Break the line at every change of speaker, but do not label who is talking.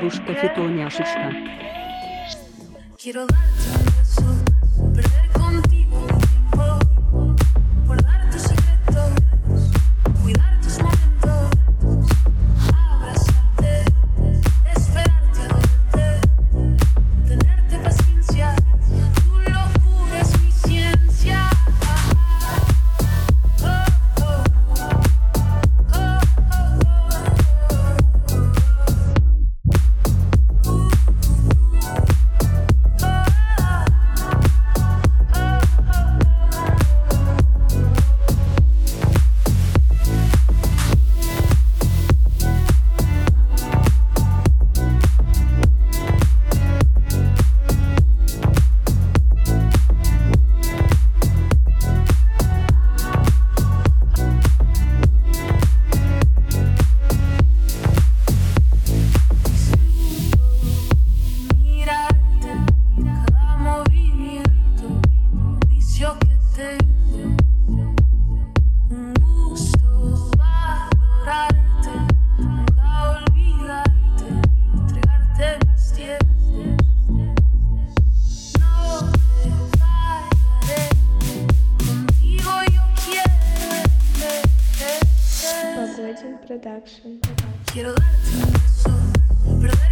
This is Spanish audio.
Старушка фитоняшечка.
Quiero darte un beso, perder contigo un tiempo, guardar tus secretos, cuidar tus momentos, abrazarte, esperarte a verte, tenerte paciencia, tu locura es mi ciencia. Mirarte, cada movimiento, un vicio que tengo, un gusto valorarte, nunca olvidarte, entregarte mis tiempos. No te fallaré, contigo yo quiero envejecer.
Погодин Продакшн.
Quiero darte un beso, perder